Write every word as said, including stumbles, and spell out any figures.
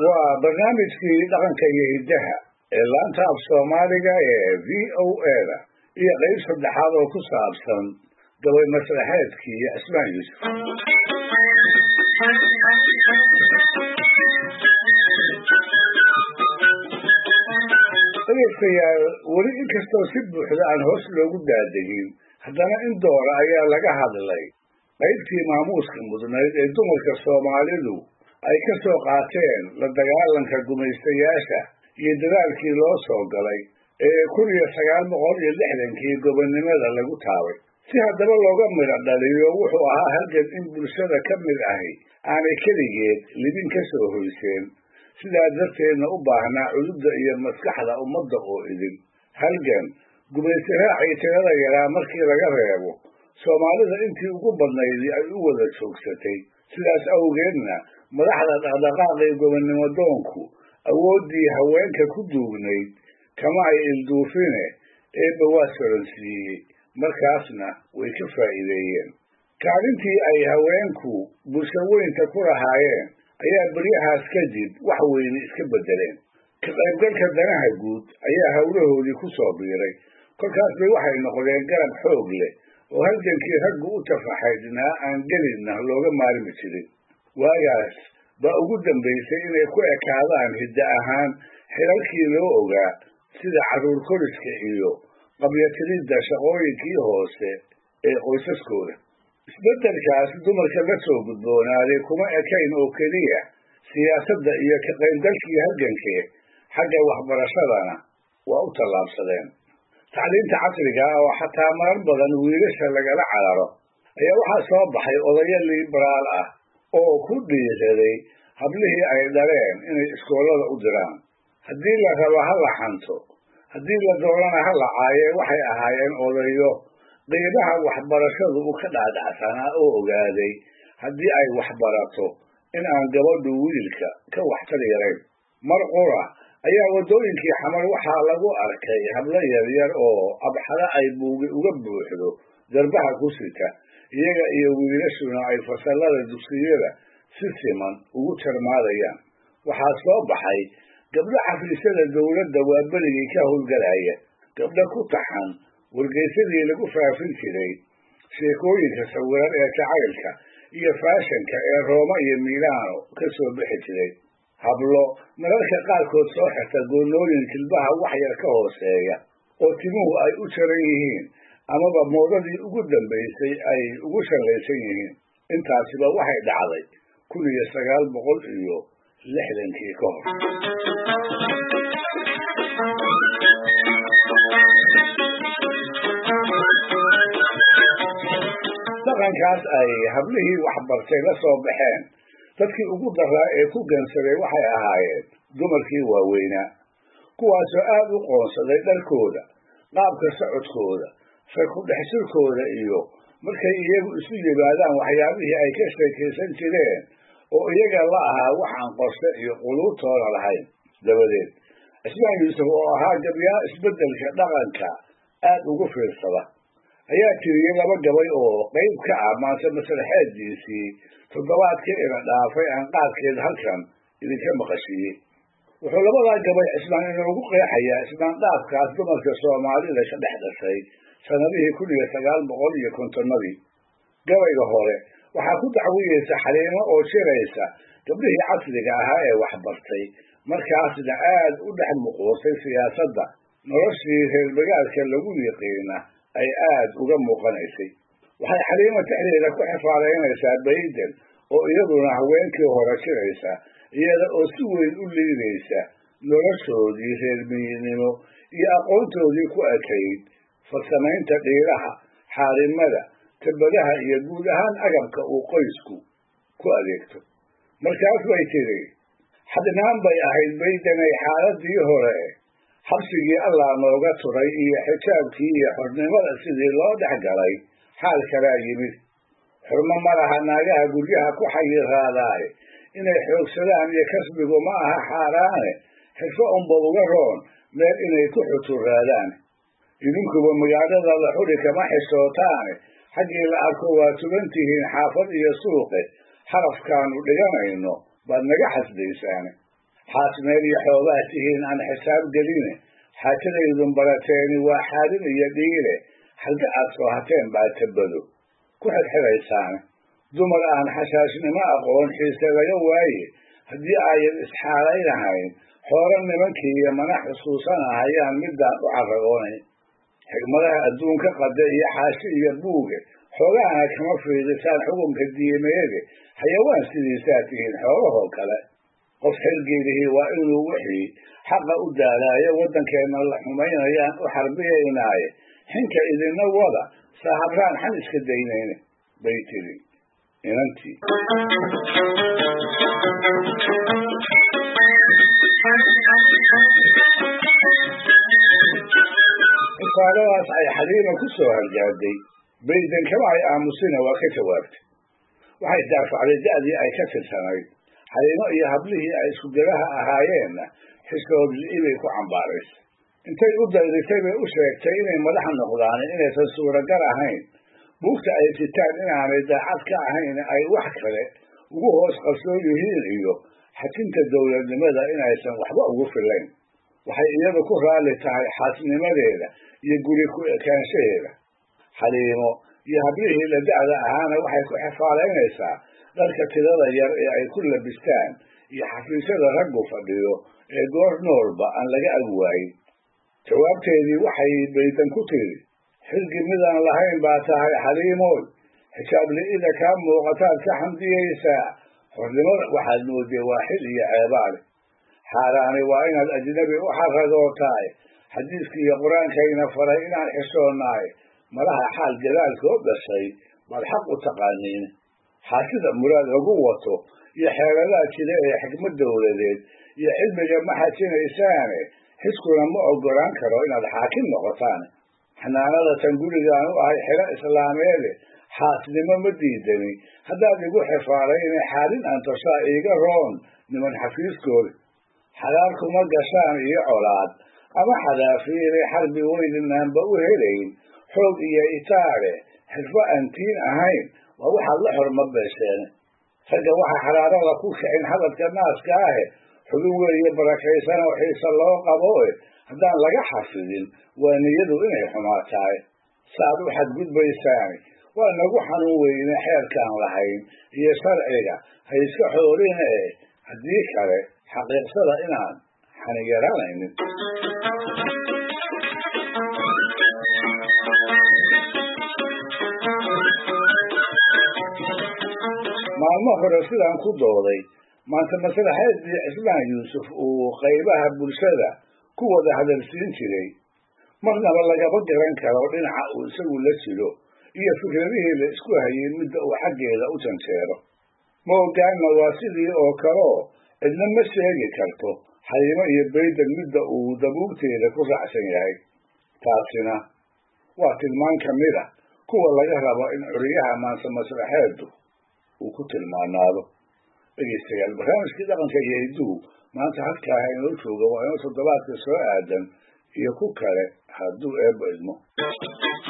waa barnaamijkii dhaqanka iyo hiddaha ee laanta af soomaaliga ee v o a-da iyo qayb saddexaad oo ku saabsan gabay masraxeedkii Cismaan Yuusuf. Dhegeystayaal, weli inkastoo si buuxda aan hoos loogu daadegin, haddana in doora ayaa laga hadlay qaybtii maamuuska mudnayd ee dumarka Soomaalidu ay ka soo qaateen la dagaalanka gumaystayaasha iyo dadaalkii loo soo galay ee kun iyo sagaal boqol iyo lixdankii gobonnimada lagu taabay. Si haddaba looga midho dhaliyo wuxuu ahaa halgan in bulshada ka mid ahi aanay keligeed libin ka soo hoyseen, sidaa darteedna u baahnaa cududda iyo maskaxda ummadda oo idin. Halgan gumaysi raacii tirada yaraa markii laga reebo Soomaalida intii ugu badnaydii ay u wada joogsatay, sidaas awgeedna madaxda dhaqdhaqaaqii gobonnimo doonku awooddii haweenka ku duugnayd kama ay ilduufine eebba waa soronsiiyey, markaasna way ka faa'iideeyeen. Kaalintii ay haweenku bulshaweynta ku lahaayeen ayaa beryahaas kadib wax weyne iska beddeleen. Ka qaybgalka danaha guud ayaa hawlahoodii ku soo biiray, kolkaas bay waxay noqdeen garab xoog leh oo halgankii raggu u tafaxaydnaa aan gelinna looga maarmi jirin. Waagaas baa ugu dambaysay inay ku ekaadaan hidda ahaan xilalkii loo ogaa sida carruur koriska iyo qabyatiridda shaqooyinkii hoose ee qoysaskooda. Isbeddelkaas dumarka la soo gudboonaaday kuma ekayn oo keliya siyaasadda iyo ka qaybgalkii halgankee, xagga waxbarashadana waa u tallaabsadeen. Tacliinta casriga ah oo xataa marar badan wiilasha lagala cararo ayaa waxaa soo baxay odayo liberaal ah oo ku dhiiraday hablihii ay dhaleen inay iskoolada u diraan. Haddii la rabo ha la xanto, haddii la doonana ha la caaye, waxay ahaayeen odayo qiimaha waxbarashadu u ka dhaadhacsanaa oo ogaaday haddii ay waxbarato in aan gabadhu wiilka ka waxtar yarayn. Mar qura ayaa waddooyinkii xamar waxaa lagu arkay hablo yaryar oo abxada ay buugi uga buuxdo darbaha ku sita, iyaga iyo wiilashuna ay fasallada dugsiyada si siman ugu jarmaadayaan. Waxaa soo baxay gabdho xafiisyada dowladda waa berigii ka howlgalaya, gabdho ku taxan wargeysadii lagu faafin jiray sheekooyinka sawiran ee jacaylka iyo faashanka ee Rooma iyo Milaano ka soo bixi jiray, hablo mararka qaarkood soo xirta goonooyin jilbaha wax yar ka hooseeya oo timuhu ay u jaran yihiin amaba moodadii ugu dambaysay ay ugu shallaysan yihiin. Intaasiba waxay dhacday kun iyo sagaal boqol iyo lixdankii ka hor. Dhaqankaas ay hablihii waxbartay la soo baxeen, dadkii ugu daraa ee ku gansaday waxay ahaayeen dumarkii waaweynaa, kuwaasoo aad u qoonsaday dharkooda, qaabka socodkooda, rag ku dhex jirkooda iyo markay iyagu isu yimaadaan waxyaabihii ay ka sheekaysan jireen oo iyaga la ahaa wax aan qorshe iyo quluubtooda lahayn. Dabadeed Cismaan Yuusuf oo ahaa gabyaa isbeddelka dhaqanka aad ugu fiirsada ayaa tiriyey laba gabay oo qayb ka ah maanta masraxeeddiisii toddobaadkii ina dhaafay aan qaadkeed halkan idinka maqashiiyey. Wuxuu labadaa gabay Cismaan inoogu qeexayaa ismaandhaafkaas dumarka Soomaalida ka dhex dhashay sanadihii kun iyo sagaal boqol iyo kontonadii. Gabayga hore waxaa ku dacwiyeysa Xaliimo oo jiraysa gabdhihii casriga ahaa ee waxbartay, markaasna aad u dhex muquusay siyaasadda, noloshii reer magaalka lagu yiqiina ay aad uga muuqanaysay. Waxay Xaliimo texdeeda ku xifaalaynaysaa bayden oo iyaduna haweenkii hore jiraysa, iyada oo si weyn u liidaysa noloshoodii reer miyinnimo iyo aqoontoodii ku ekayd farsamaynta dhiiraha, xaarimada, tabadaha iyo guud ahaan agabka uu qoysku ku adeegto. Markaas bay tiri, xadnaan bay ahayd baydenay xaaladii hore, xabsigii allah nooga turay iyo xijaabkii iyo xornimada sidii loo dhex galay xaal kalaa yimid. Xurmo ma laha naagaha guryaha ku xayiraadaay, inay xoogsadaan iyo kasbigu ma aha xaaraane, xirfo unba uga roon meel inay ku xuturaadaan. idinkuba magaalada la xuri kama xishootaane, xaggii la arko waa tugan tihiin xaafad iyo suuqe, xarafkaanu dhiganayno baad naga xasdaysaane. xaasmeel iyo xoogaa tihiin aan xisaab geline xaajadaydun barateeni waa xaalin iyo dhiile halka aad soo hateen baa tabado ku xirxiraysaane dumar aan xashaashnimo aqoon xiise laga waaye haddii ayan isxaalaynahayn xoolo nimankii iyo mana xusuusanahayaan midaan u caragoonayn xigmadaha adduunka qade iyo xaashi iyo buuge xoogahana kama fiidisaan xukunka diimeede xayawaan sidiisaa tihiin xoolahoo kale qof xilgeedihii waa inuu wixii xaqa u daalaayo waddankeenna la xumaynayaan u xarbiyaynaaye xinka idina wada saahabraan xan iska daynayne bay tiri inantii risaaladaas ay xaliima ku soo hargaaday baydan kama ay aamusina waa ka jawaabtay waxay daafacday da'dii ay ka tirsanayd xaliimo iyo hablihii ay isku garaha ahaayeenna xishood li'i bay ku cambaaraysay intay u dayrisay bay u sheegtay inay madax noqdaan inaysan suuragal ahayn buugta ay sitaan inaanay daacad ka ahayn ay wax kale ugu hoos qarsoon yihiin iyo xakinta dowladnimada inaysan waxba ugu filayn waxay iyadu ku raalli tahay xaasnimadeeda iyo guri ku ekaanshaheeda xaliimo iyo hablihii la da'da ahaana waxay ku xifaalaynaysaa dharka tirada yar ee ay ku labistaan iyo xafiisyada raggu fadhiyo ee goor noolba aan laga agwaayin jawaabteedii waxay baydan ku tiri xilgi midaan lahayn baa tahay xaliimoy xijaab li'ida kaa muuqataad ka xamdiyaysaa xornimada waxaad moodee waa xil iyo ceebaale xaaraani waa inaad ajnabi u xaragootaay xadiiskii iyo qur-aankayna faray inaan xishoonnaay malaha xaal gadaalkoo dhashay baad xaq u taqaaniin xaasida muraad lagu wato iyo xeeladaha jira ee xikmad dowladeed iyo cilmiga ma xajinaysaane xiskuna ma ogolaan karo inaad xaakim noqotaan xanaanada tan gurigaan u ahay xero islaameede xaasnimo ma diidani haddaad igu xifaalayna xaalin aan toshaa iiga roon niman xafiiskooda xalaal kuma gashaan iyo colaad ama xadaafiinay xarbi weydinaanba u helayn xoog iyo itaale xirfo aan tiin ahayn waa waxaad la xorma beesheene ragga waxa xaraarada ku kicin hadalka naaska ahe xubin weeye barakaysan oo xiisa loo qabo e haddaan laga xafidin waa niyadu inay xumaataay saaad u xadgudbaysaani waa nagu xanuun weyne xeerkaan lahayn iyo sharciga ha iska xoorina e haddii kale xaqiiqsada inaan xaniyaraanaynin maalmo hore sidaan ku dooday maanta maslaxeedii cismaan yuusuf uu qaybaha bulshada ku wada hadalsiin jiray marnaba lagama garan karo dhinaca uu isagu la jiro iyo fikradihii la isku hayay midda uu xaggeeda u janjeero ma ogaanna waa sidii oo kaleo cidna ma sheegi karto xaliimo iyo baydan midda uu dabuugteeda ku raacsan yahay taasina waa tilmaan ka mid a kuwa laga rabo in curiyaha maanta maslaxeedu uu ku tilmaanaado dhegeystayaal barnaamijkii dhaqanka iyo hiduhu maanta halkaa inoo jooga waa inoo toddobaadka soo aadan iyo ku kale hadduu eebba idmo